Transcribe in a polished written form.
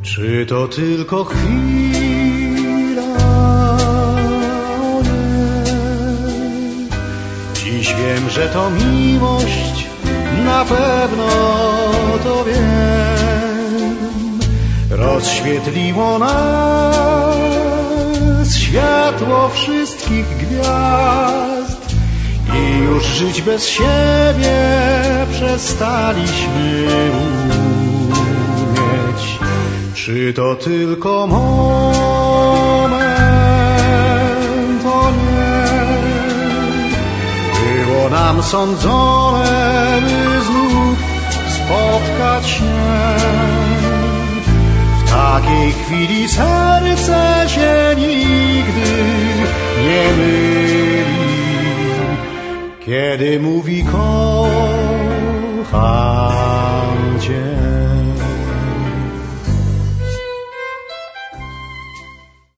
Czy to tylko chwila? O nie. Dziś wiem, że to miłość, na pewno to wiem. Rozświetliło nas światło wszystkich gwiazd i już żyć bez siebie przestaliśmy umieć. Czy to tylko moment? O nie. Było nam sądzone, by znów spotkać się. W takiej chwili serce się nigdy nie myli, kiedy mówi kocham cię.